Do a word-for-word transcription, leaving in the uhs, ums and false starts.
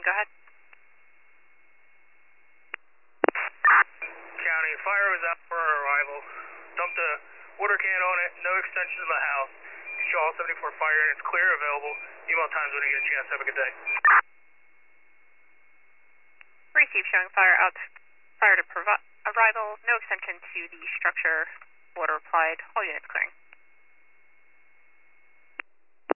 Go ahead. County, fire was out for our arrival. Dumped a water can on it, no extension to the house. Shaw seventy-four fire, and it's clear, available. Email times when you get a chance. Have a good day. Receive showing fire out prior to arrival. No extension to the structure. Water applied. All units clearing.